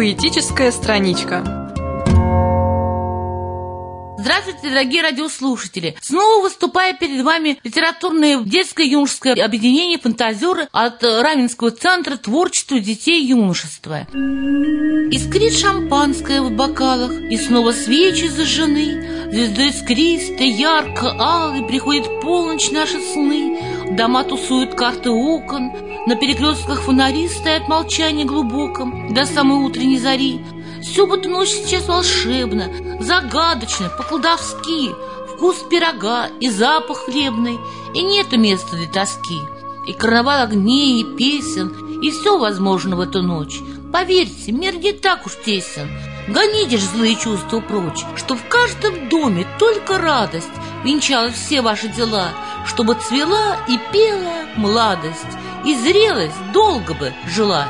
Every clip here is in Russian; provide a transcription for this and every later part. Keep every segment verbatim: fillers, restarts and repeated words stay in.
Поэтическая страничка. Здравствуйте, дорогие радиослушатели! Снова выступая перед вами литературное детское юношеское объединение «Фантазеры» от Раменского центра творчества детей и юношества. Искрит шампанское в бокалах, и снова свечи зажжены. Звездой искристой, ярко-алой приходит полночь наши сны. Дома тусуют карты окон, на перекрестках фонари стоят молчание глубоком до самой утренней зари. Всю бы эту ночь сейчас волшебно, загадочно, по-колдовски. Вкус пирога и запах хлебный, и нету места для тоски. И карнавал огней, и песен, и все возможно в эту ночь. Поверьте, мир не так уж тесен. Гоните ж злые чувства прочь, что в каждом доме только радость венчала все ваши дела, чтобы цвела и пела молодость, и зрелость долго бы жила.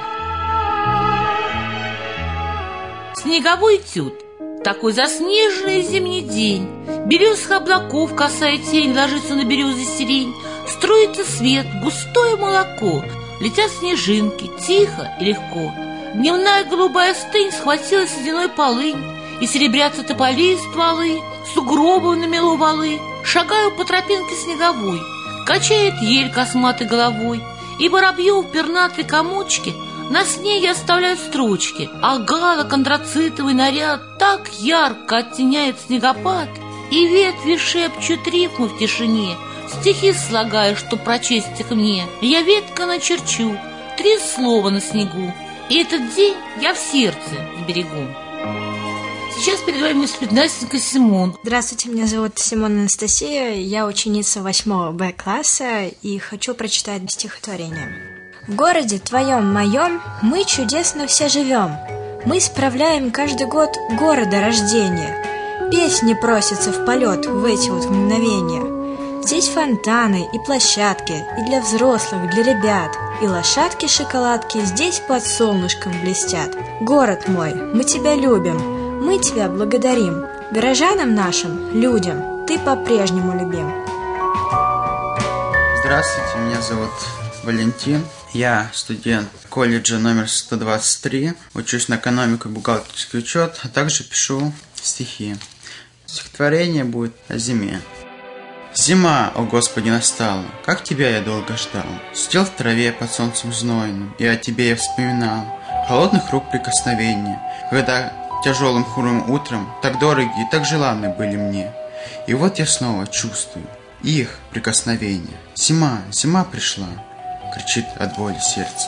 Снеговой этюд. Такой заснеженный зимний день. Березных облаков косая тень ложится на березы сирень. Струится свет, густое молоко. Летят снежинки, тихо и легко. Дневная голубая стынь схватила сединой полынь, и серебрятся тополи и стволы, сугробы намело валы. Шагаю по тропинке снеговой, качает ель косматой головой, и воробьев пернатые комочки на снеге оставляют строчки, а галок антрацитовый наряд так ярко оттеняет снегопад, и ветви шепчут рифму в тишине, стихи слагая, что прочесть их мне. Я ветка начерчу, три слова на снегу, и этот день я в сердце сберегу. Сейчас перед вами выступит Настенька Симон. Здравствуйте, меня зовут Симон Анастасия, я ученица восьмого Б класса и хочу прочитать стихотворение. В городе твоем, моем, мы чудесно все живем. Мы справляем каждый год города рождения. Песни просятся в полет в эти вот мгновения. Здесь фонтаны и площадки, и для взрослых, для ребят, и лошадки-шоколадки здесь под солнышком блестят. Город мой, мы тебя любим, мы тебя благодарим. Горожанам нашим, людям, ты по-прежнему любим. Здравствуйте, меня зовут Валентин. Я студент колледжа номер сто двадцать три, учусь на экономику и бухгалтерский учет, а также пишу стихи. Стихотворение будет о зиме. Зима, о Господи, настала, как тебя я долго ждал. Сидел в траве под солнцем знойным, и о тебе я вспоминал. Холодных рук прикосновения, когда тяжелым хмурым утром так дорогие, так желанны были мне. И вот я снова чувствую их прикосновение. Зима, зима пришла, кричит от боли сердце.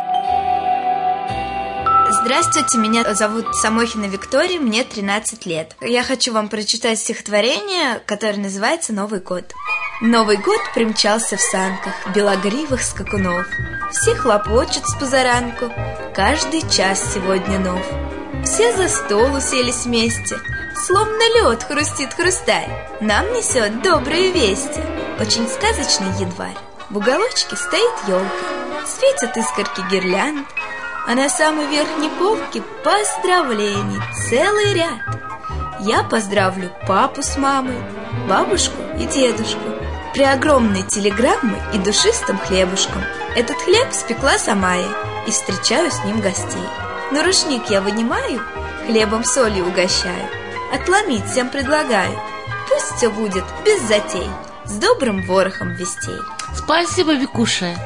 Здравствуйте, меня зовут Самохина Виктория, мне тринадцать лет. Я хочу вам прочитать стихотворение, которое называется «Новый год». Новый год примчался в санках белогривых скакунов. Все хлопочут с позаранку, каждый час сегодня нов. Все за стол уселись вместе, словно лед хрустит хрусталь. Нам несет добрые вести очень сказочный январь. В уголочке стоит елка, светят искорки гирлянд, а на самой верхней полке поздравлений целый ряд. Я поздравлю папу с мамой, бабушку и дедушку при огромной телеграммой и душистым хлебушком. Этот хлеб спекла сама я и встречаю с ним гостей. Но рушник я вынимаю, хлебом солью угощаю, отломить всем предлагаю. Пусть все будет без затей, с добрым ворохом вестей. Спасибо, Викуша.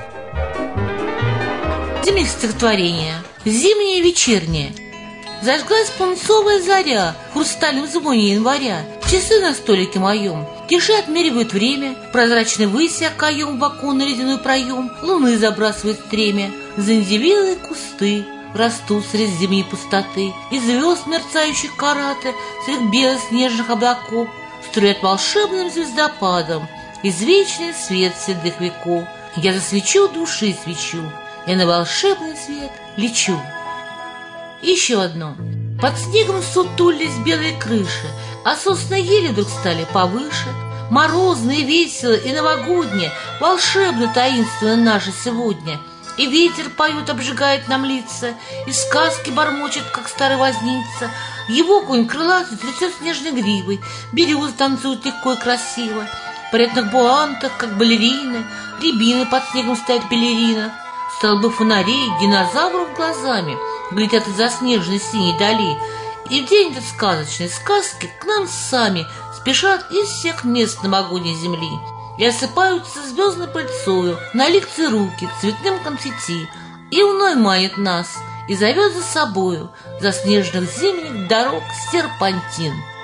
Зимнее стихотворение. Зимнее вечернее. Зажглась пунцовая заря в хрустальном звоне января. Часы на столике моем тише отмеривают время. Прозрачный выси окоем в оконный ледяной проем. Луны забрасывает стремя. Занзевелые кусты растут среди зимней пустоты. И звезд мерцающих карата среди белых снежных облаков струят волшебным звездопадом извечный свет седых веков. Я засвечу души свечу, я на волшебный свет лечу. Еще одно. Под снегом сутулись белые крыши, а сосны ели вдруг стали повыше. Морозно и весело, и новогоднее, волшебно, таинственно наше сегодня. И ветер поет, обжигает нам лица, и сказки бормочет, как старый возница. Его конь крылатый трясет снежной гривой, березы танцуют легко и красиво. В паретных буантах, как балерины, рябины под снегом стоят в балеринах. Столбы фонарей, динозавров глазами глядят из-за снежной синей дали. И в день этот сказочной сказки к нам сами спешат из всех мест новогодней земли и осыпаются звездной пыльцою на ликцы руки цветным конфетти, и луной манит нас и зовет за собою за снежных зимних дорог серпантин.